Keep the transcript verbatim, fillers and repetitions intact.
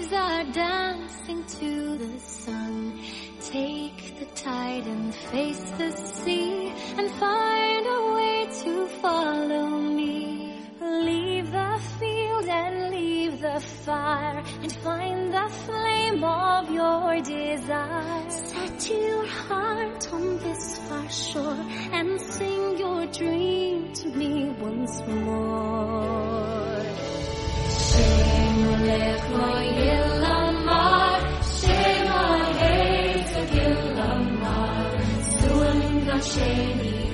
waves are dancing to the sun. Take the tide and face the sea, and find a way to follow me. Leave the field and leave the fire, and find the flame of your desire. Set your heart on this far shore, and sing your dream to me once more. Shame lecho Yilamar, shame ahei to Yilamar, Suam Gasheni